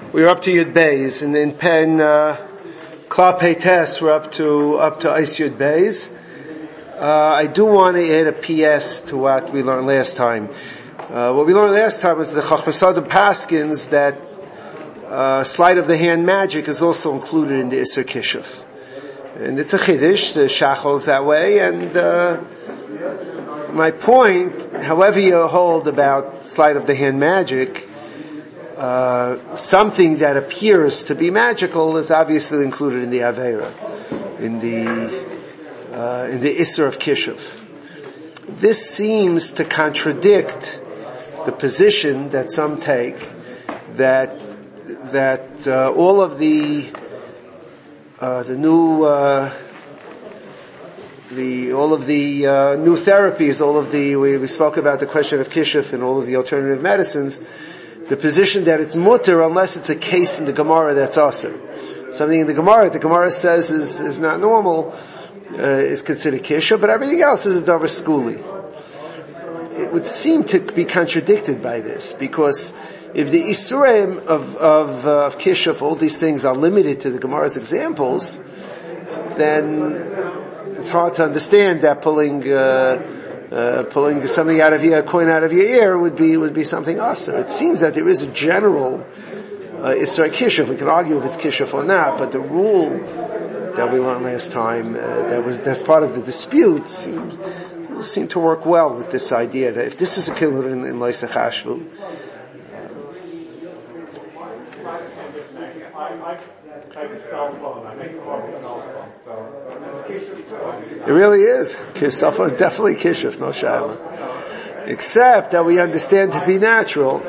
We're up to Yud Beis, and in Pen Klapei Tes, we're up to Eis Yud Beis. I do want to add a PS to what we learned last time. What we learned last time was the Chachmas Adam Paskins that sleight of the hand magic is also included in the Isser Kishuf, and it's a chiddush. The Shachol is that way, and my point, however you hold about sleight of the hand magic. Something that appears to be magical is obviously included in the Aveira, in the Isser of Kishuv. This seems to contradict the position that some take that all of the new therapies, we spoke about the question of Kishuv and all of the alternative medicines. The position that it's mutter unless it's a case in the Gemara that's asur. Something in the Gemara says is not normal, is considered kisha, but everything else is a davar skuli. It would seem to be contradicted by this, because if the isurim of kisha for all these things are limited to the Gemara's examples, then it's hard to understand that pulling something out of your coin out of your ear would be something asur. It seems that there is a general Isra Kishuf. We can argue if it's Kishuf or not, but the rule that we learned last time that's part of the dispute doesn't seem to work well with this idea that if this is a killer in Loisa Chashvu. It really is. Cell phone is definitely kishuf, no shayla. Except that we understand to be natural.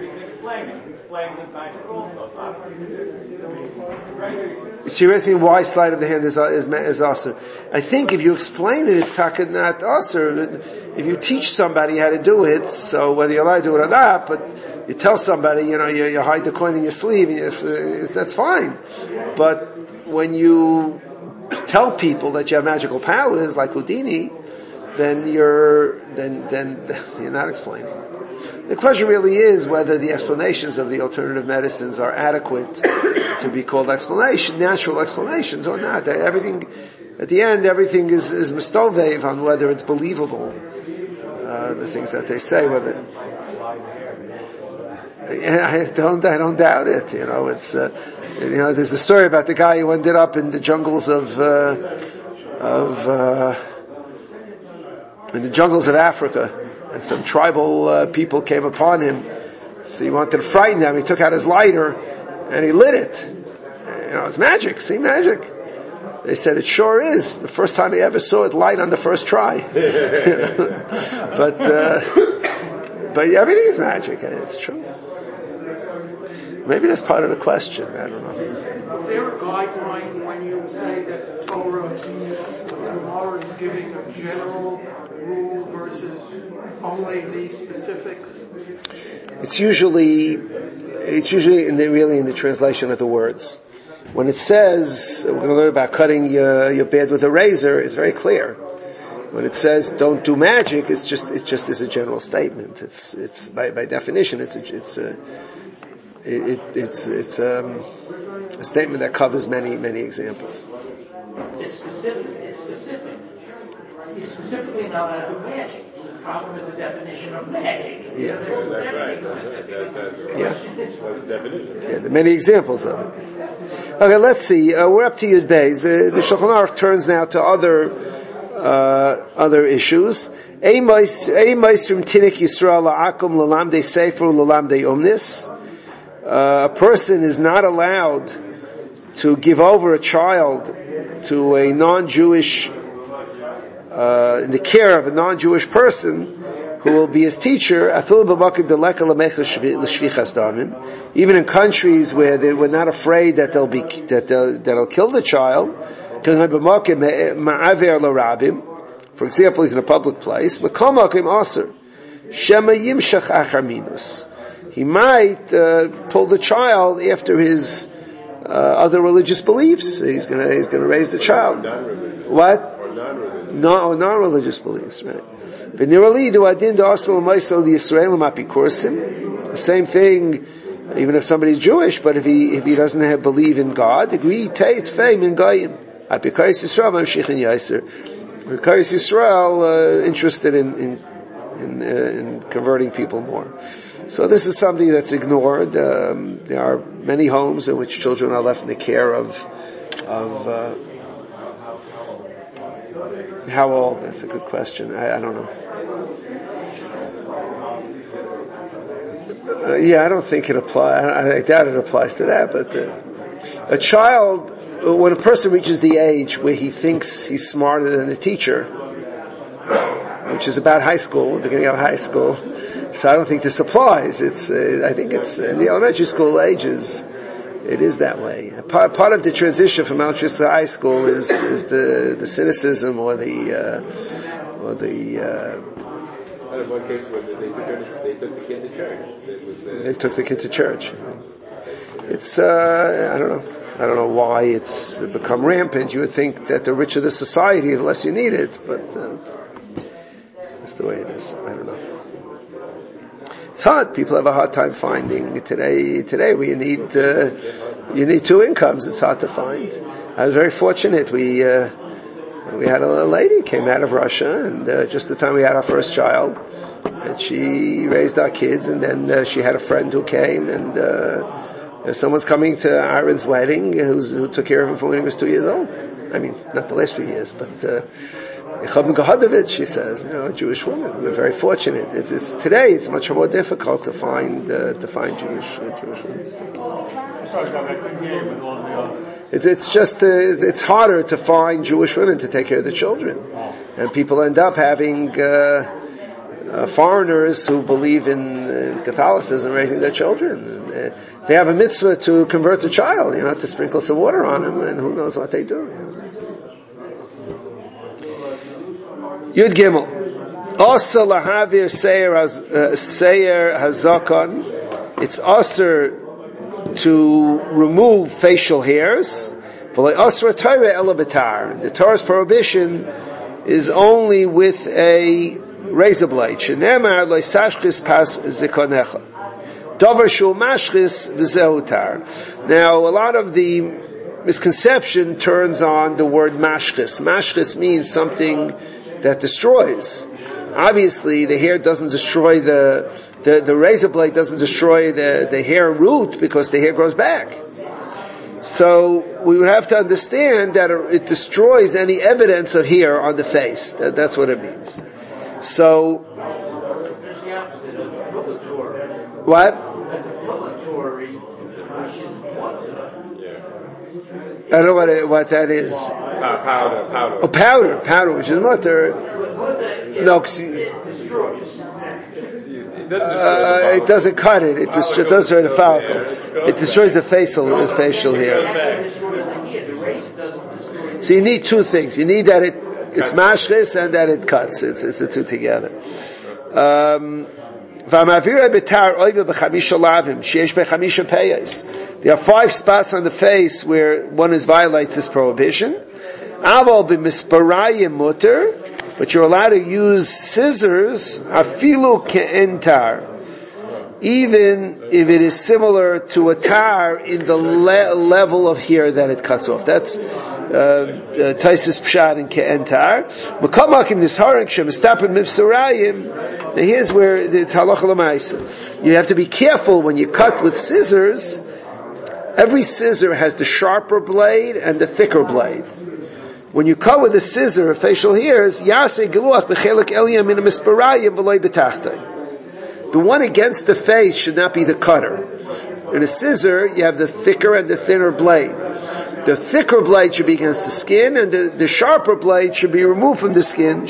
You're asking why sleight of the hand is asur. I think if you explain it, it's not asur. If you teach somebody how to do it, so whether you're allowed to do it or not, but you tell somebody, you hide the coin in your sleeve, that's fine. But when you tell people that you have magical powers like Houdini, then you're not explaining. The question really is whether the explanations of the alternative medicines are adequate to be called natural explanations or not. Everything, at the end, everything is mistovev on whether it's believable. The things that they say, whether I don't doubt it. It's. There's a story about the guy who ended up in the jungles of Africa, and some tribal people came upon him. So he wanted to frighten them. He took out his lighter and he lit it. It's magic. See, magic. They said it sure is. The first time he ever saw it light on the first try. But everything is magic. It's true. Maybe that's part of the question. I don't know. Is there a guideline when you say that the Torah, the Gemara is giving a general rule versus only these specifics? It's usually really in the translation of the words. When it says, we're going to learn about cutting your beard with a razor, it's very clear. When it says don't do magic, it just is a general statement. It's by definition, it's a statement that covers many examples. It's specific. He's specifically not allowed to do magic. The problem is the definition of magic. Yeah. There are many examples of it. Okay, let's see. We're up to Yud Beis. The Shulchan Aruch turns now to other issues. A person is not allowed to give over a child to a non-Jewish, in the care of a non-Jewish person who will be his teacher, even in countries where they were not afraid that that'll kill the child. For example, he's in a public place. He might pull the child after his other religious beliefs. He's going to raise the child. What? Non-religious beliefs, right? The same thing Even if somebody's Jewish, but if he doesn't believe in God, B'Kayis Yisrael interested in converting people more. So this is something that's ignored. There are many homes in which children are left in the care of how old? That's a good question. I don't know. I don't think it applies. I doubt it applies to that. But a child, when a person reaches the age where he thinks he's smarter than the teacher, which is about high school, the beginning of high school. So I don't think this applies. I think it's in the elementary school ages. It is that way. Part of the transition from elementary to high school is the cynicism or the. In one case, when they took the kid to church. They took the kid to church. It's I don't know why it's become rampant. You would think that the richer the society, the less you need it, but that's the way it is. I don't know. It's hard. People have a hard time finding today. We need you need two incomes. It's hard to find. I was very fortunate. We had a lady came out of Russia, and just the time we had our first child, and she raised our kids, and then she had a friend who came, and someone's coming to Aaron's wedding who took care of him from when he was 2 years old. I mean, not the last few years, but she says, a Jewish woman. We're very fortunate. It's today. It's much more difficult to find Jewish women. It's harder to find Jewish women to take care of the children, and people end up having foreigners who believe in Catholicism raising their children. They have a mitzvah to convert the child, to sprinkle some water on him, and who knows what they do. Yud Gimel. Asa lahavir seir hazakon. It's aser to remove facial hairs. The Torah's prohibition is only with a razor blade. Shenemar lo sashchis pas zikonecha. Davar shu mashchis v'zehu tar. Now, a lot of the misconception turns on the word mashchis. Mashchis means something that destroys. Obviously, the hair doesn't destroy the razor blade doesn't destroy the hair root because the hair grows back. So we would have to understand that it destroys any evidence of hair on the face. That's what it means. So, what? I don't know what that is. Powder. Oh, powder, which is mutter. No, it doesn't cut it. It doesn't destroy the follicle. It destroys the facial hair. So you need two things. You need that it's mashchis and that it cuts. It's the two together. There are 5 spots on the face where one violates this prohibition. But you're allowed to use scissors, afilu ke'entar, even if it is similar to a tar in the level of hair that it cuts off. That's Taisus Pshat in ke'entar. Makamakim nisharik shemistapin mifsarayim. Now here's where it's halacha l'maisa. You have to be careful when you cut with scissors. Every scissor has the sharper blade and the thicker blade. When you cut with a scissor facial hairs, the one against the face should not be the cutter. In a scissor, you have the thicker and the thinner blade. The thicker blade should be against the skin, and the sharper blade should be removed from the skin.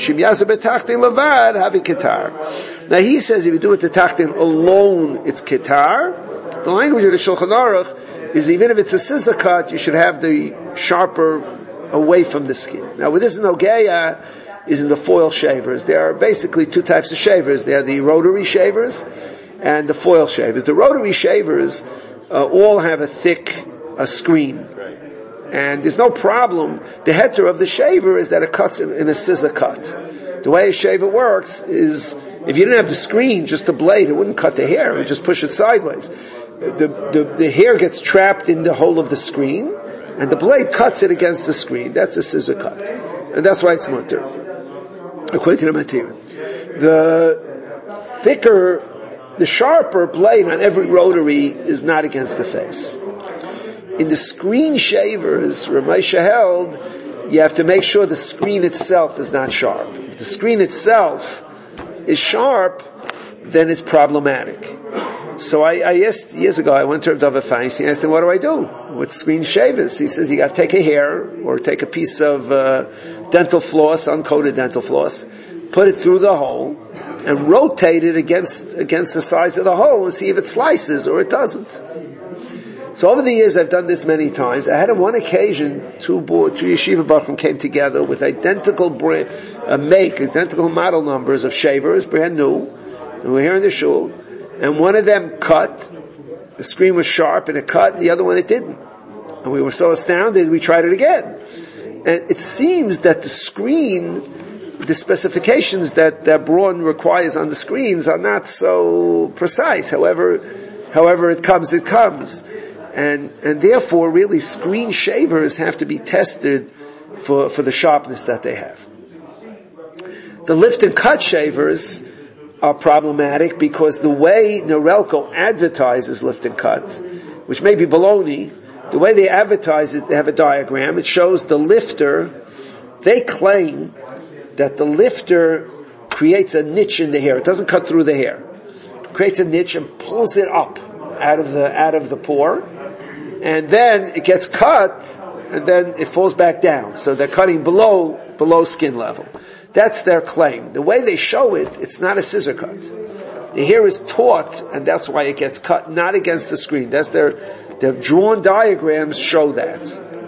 Now he says if you do it to tachtin alone, it's ketar. The language of the Shulchan Aruch is even if it's a scissor cut, you should have the sharper away from the skin. Now, with this nogeya is in the foil shavers. There are basically 2 types of shavers. There are the rotary shavers and the foil shavers. The rotary shavers all have a thick screen. And there's no problem. The heter of the shaver is that it cuts in a scissor cut. The way a shaver works is, if you didn't have the screen, just the blade, it wouldn't cut the hair, it would just push it sideways. the hair gets trapped in the hole of the screen, and the blade cuts it against the screen. That's a scissor cut. And that's why it's mutter, according to the material. The sharper blade on every rotary is not against the face. In the screen shavers, Ramesha held, you have to make sure the screen itself is not sharp. If the screen itself is sharp, then it's problematic. So I asked, years ago, I went to Rav Dava Feinstein, he asked him, what do I do with screen shavers? He says, you got to take a hair, or take a piece of dental floss, uncoated dental floss, put it through the hole, and rotate it against the size of the hole, and see if it slices or it doesn't. So over the years, I've done this many times. I had on one occasion, two yeshiva bachrim came together with identical identical model numbers of shavers, brand new, and we're here in the shul, and one of them cut, the screen was sharp and it cut, and the other one it didn't. And we were so astounded, we tried it again. And it seems that the screen, the specifications that Braun requires on the screens are not so precise. However it comes, it comes. And therefore, really, screen shavers have to be tested for the sharpness that they have. The lift and cut shavers are problematic because the way Norelco advertises lift and cut, which may be baloney, the way they advertise it, they have a diagram. It shows the lifter. They claim that the lifter creates a niche in the hair. It doesn't cut through the hair. It creates a niche and pulls it up out of the pore, and then it gets cut, and then it falls back down. So they're cutting below skin level. That's their claim. The way they show it, it's not a scissor cut. The hair is taut, and that's why it gets cut, not against the screen. That's their drawn diagrams show that.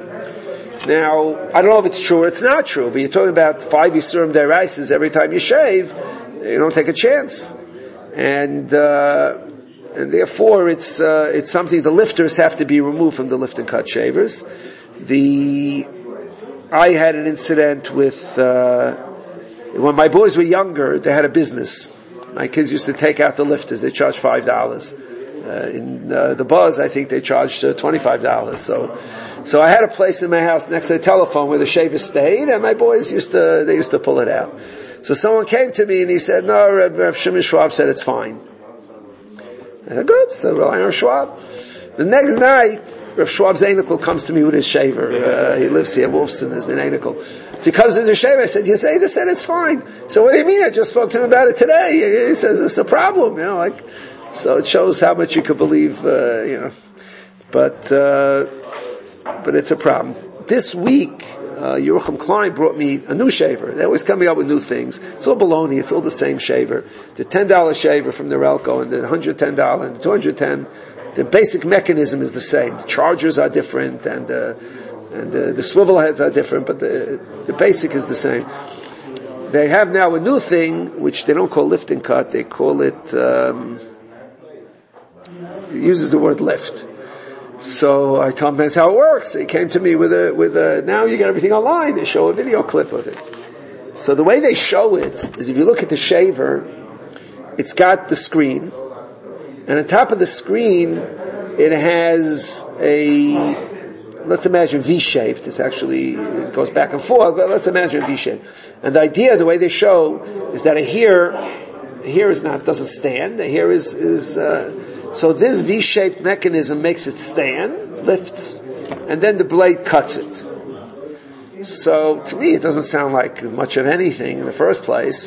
Now, I don't know if it's true or it's not true, but you're talking about 5 Yisurim Deiraises every time you shave, you don't take a chance. And therefore it's something the lifters have to be removed from the lift and cut shavers. I had an incident with, when my boys were younger, they had a business. My kids used to take out the lifters. They charged $5. In the Buzz, I think they charged $25. So I had a place in my house next to the telephone where the shaver stayed, and my boys used to pull it out. So someone came to me and he said, no, Rav Shimon Schwab said it's fine. I said, good, so rely on Rav Schwab. The next night, Rav Schwab's Einikel comes to me with his shaver. He lives here, Wolfson is in Einikel. So he comes with his shaver. I said, you say this, said it's fine. So what do you mean? I just spoke to him about it today. He says it's a problem, so it shows how much you could believe, but it's a problem. This week, Yerucham Klein brought me a new shaver. They're always coming up with new things. It's all baloney. It's all the same shaver. The $10 shaver from Norelco and the $110 and the $210. The basic mechanism is the same. The chargers are different and the swivel heads are different, but the basic is the same. They have now a new thing which they don't call lift and cut. They call it. It uses the word lift. So I told him that's how it works. He came to me with a, now you get everything online. They show a video clip of it. So the way they show it is if you look at the shaver, it's got the screen, and on top of the screen, it has let's imagine V-shaped. It goes back and forth, but let's imagine V-shaped. And the idea, the way they show, is that a hair doesn't stand. The hair is so this V-shaped mechanism makes it stand, lifts, and then the blade cuts it. So to me, it doesn't sound like much of anything in the first place.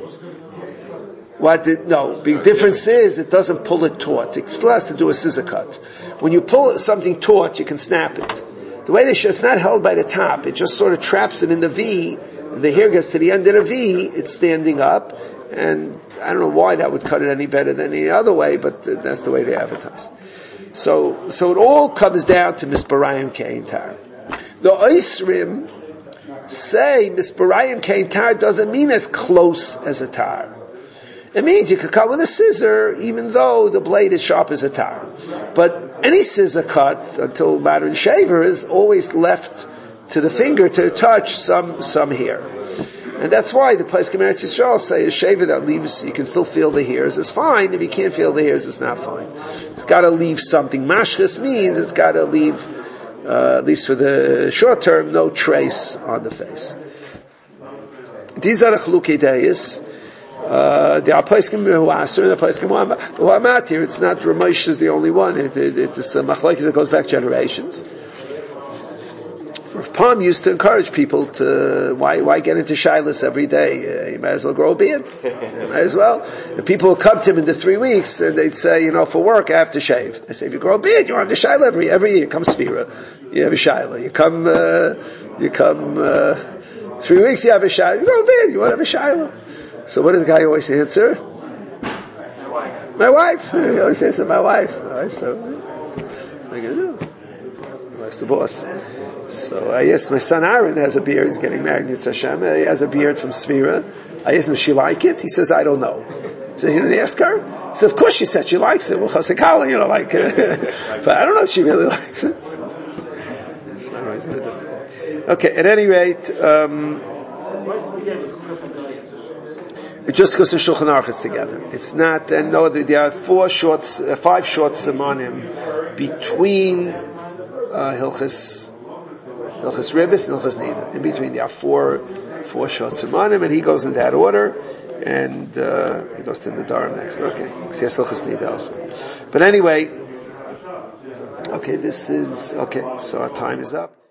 The difference is it doesn't pull it taut. It still has to do a scissor cut. When you pull something taut, you can snap it. The way they show, it's not held by the top. It just sort of traps it in the V. The hair gets to the end of the V, it's standing up, and I don't know why that would cut it any better than any other way, but that's the way they advertise. So it all comes down to Misparayim Keintar. The Oisrim say Misparayim Keintar doesn't mean as close as a tar. It means you could cut with a scissor even though the blade is sharp as a tar. But any scissor cut, until modern shaver, is always left to the finger to touch some hair. And that's why the Pesachim Eretz Yisrael say a shaver that leaves, you can still feel the hairs, is fine. If you can't feel the hairs, it's not fine. It's gotta leave something. Mashchus means it's gotta leave, at least for the short term, no trace on the face. These are the Chalukei Deis. There are Pesachim who aser and the Pesachim who are matir. It's not Ramesh is the only one. It's a machlokes that goes back generations. Rav Pam used to encourage people to, why get into shilas every day? You might as well grow a beard. You might as well. And people would come to him in the 3 weeks and they'd say, for work I have to shave. I say, if you grow a beard, you're on the shilah every year. You come Sfira, you have a shilah. You come 3 weeks, you have a shilah. You grow a beard, you want to have a shilah. So what does the guy always answer? My wife. He always answers, my wife. Alright, so, what are you going to do? My wife's the boss. So I asked my son Aaron has a beard, he's getting married in Yitzhak Hashem, he has a beard from Sfira. I asked him, does she like it? He says, I don't know. So you didn't ask her? He said, of course she said she likes it. Well, Chasekala, but I don't know if she really likes it. So I don't know what he's going to do. Okay, at any rate, just because the Shulchan Aruch is together. It's not, and no, there are 5 short simonim between Hilchas Ribbis and Hilchas Nida. In between there are 4 short simonim, and he goes in that order, and he goes to the Dharam next. But okay, because he has Hilchas Nida also. But anyway, okay, so our time is up.